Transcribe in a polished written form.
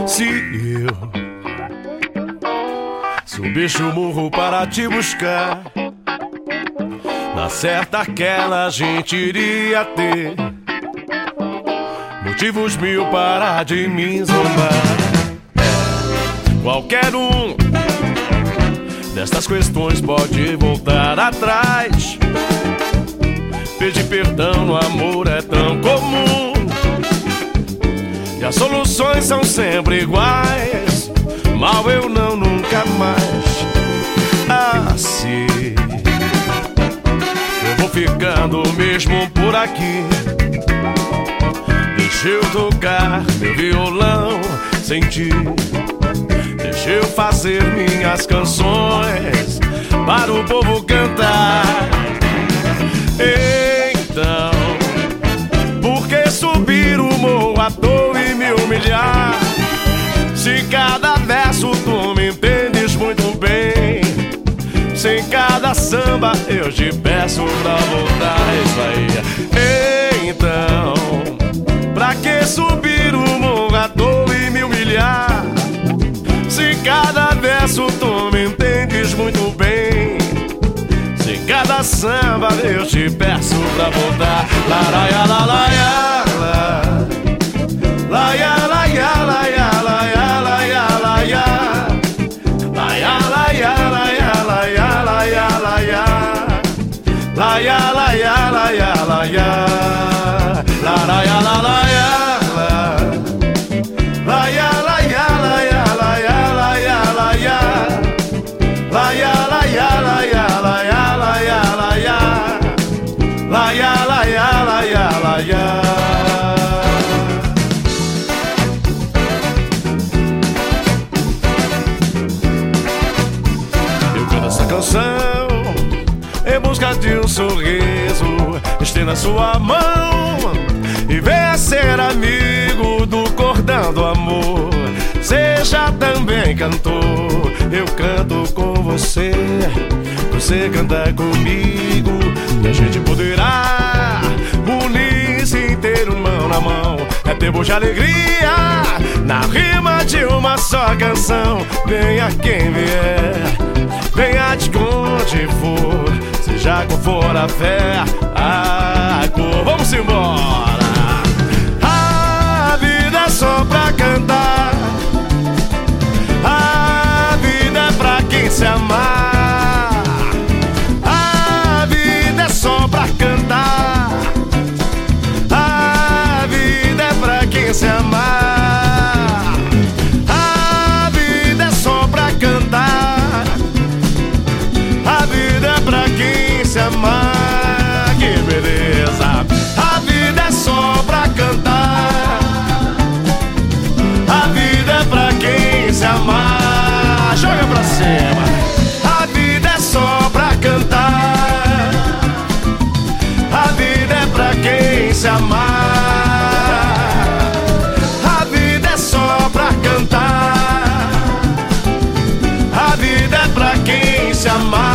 Se eu subisse o morro para te buscar, na certa aquela gente iria ter motivos mil para de me zombar. Qualquer um destas questões pode voltar atrás. Pedir perdão no amor é tão comum, e as soluções são sempre iguais. Mal eu não, nunca mais. Assim eu vou ficando mesmo por aqui. Deixa eu tocar meu violão sem ti. Deixa eu fazer minhas canções para o povo cantar. Então, por que subir o morro à toa e me humilhar? Se cada verso tu me entendes muito bem, se em cada samba eu te peço pra voltar. Isso aí. Então, pra que subir o morro à toa e me humilhar? Se em cada verso tu me entendes muito bem, se em cada samba eu te peço pra voltar. Laraia, lalaia, laia, laia, laia, laia, laia, laia, laia, laia, laia, laia, laia, laia, laia, laia, laia, laia, laraia, lalaia, laia, laia, laia, laia, laia, laia, laia, laia, laia, laia, laia, laia, laia, laia, laia. Eu canto essa canção em busca de um sorriso. Estenda sua mão e venha ser amigo do cordão do amor. Seja também cantor, eu canto com você, você canta comigo, e a gente poderá unir-se inteiro, mão na mão. É tempo de alegria, na rima de uma só canção. Venha quem vier, venha de onde for, seja qual for a fé, a cor. Vamos embora! A vida é só pra cantar, a vida é pra quem se amar. A vida é só pra cantar, a vida é pra quem se amar. A vida é só pra cantar, a vida é pra quem se amar. Que beleza! A vida é só pra cantar, a vida é pra quem se amar. Joga pra cima! A vida é só pra cantar, a vida é pra quem se amar. A vida é só pra cantar, a vida é pra quem se amar.